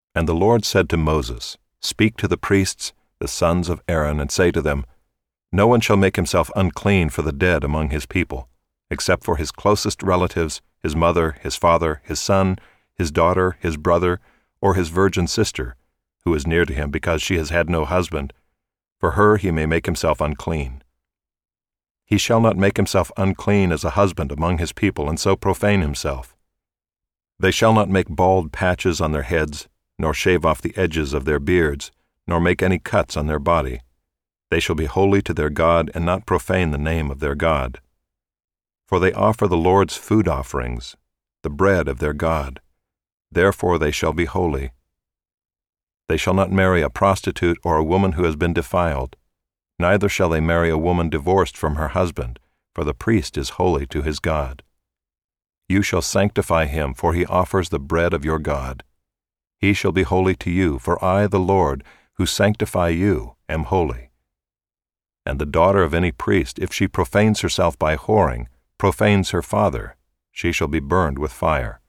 And the Lord said to Moses, Speak to the priests, the sons of Aaron, and say to them, No one shall make himself unclean for the dead among his people, except for his closest relatives, his mother, his father, his son, his daughter, his brother, or his virgin sister, who is near to him because she has had no husband. For her he may make himself unclean. He shall not make himself unclean as a husband among his people, and so profane himself. They shall not make bald patches on their heads, nor shave off the edges of their beards, nor make any cuts on their body. They shall be holy to their God, and not profane the name of their God. For they offer the Lord's food offerings, the bread of their God. Therefore they shall be holy. They shall not marry a prostitute or a woman who has been defiled. Neither shall they marry a woman divorced from her husband, for the priest is holy to his God. You shall sanctify him, for he offers the bread of your God. He shall be holy to you, for I, the Lord, who sanctify you, am holy. And the daughter of any priest, if she profanes herself by whoring, profanes her father, she shall be burned with fire.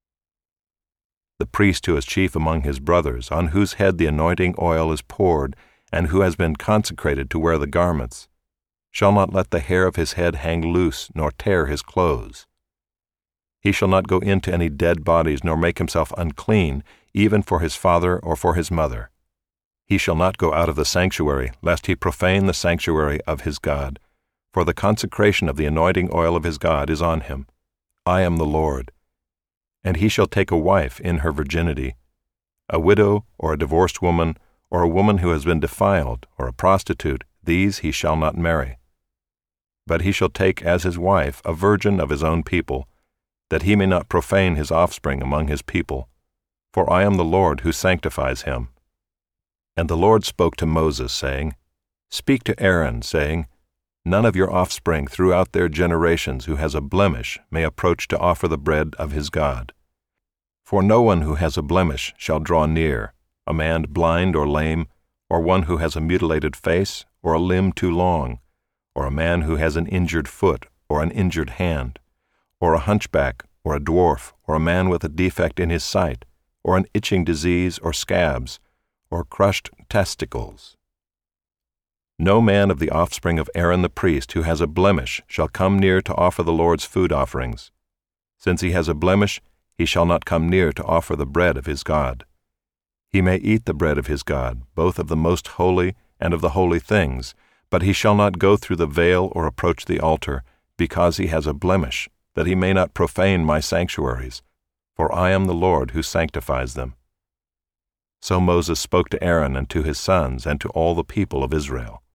The priest who is chief among his brothers, on whose head the anointing oil is poured, and who has been consecrated to wear the garments, shall not let the hair of his head hang loose, nor tear his clothes. He shall not go into any dead bodies, nor make himself unclean, even for his father or for his mother. He shall not go out of the sanctuary, lest he profane the sanctuary of his God, for the consecration of the anointing oil of his God is on him. I am the Lord. And he shall take a wife in her virginity, a widow or a divorced woman, or a woman who has been defiled, or a prostitute, these he shall not marry. But he shall take as his wife a virgin of his own people, that he may not profane his offspring among his people. For I am the Lord who sanctifies him. And the Lord spoke to Moses, saying, Speak to Aaron, saying, None of your offspring throughout their generations who has a blemish may approach to offer the bread of his God. For no one who has a blemish shall draw near, a man blind or lame, or one who has a mutilated face, or a limb too long, or a man who has an injured foot, or an injured hand, or a hunchback, or a dwarf, or a man with a defect in his sight, or an itching disease, or scabs, or crushed testicles. No man of the offspring of Aaron the priest who has a blemish shall come near to offer the Lord's food offerings. Since he has a blemish, he shall not come near to offer the bread of his God. He may eat the bread of his God, both of the most holy and of the holy things, but he shall not go through the veil or approach the altar, because he has a blemish, that he may not profane my sanctuaries, for I am the Lord who sanctifies them. So Moses spoke to Aaron and to his sons and to all the people of Israel.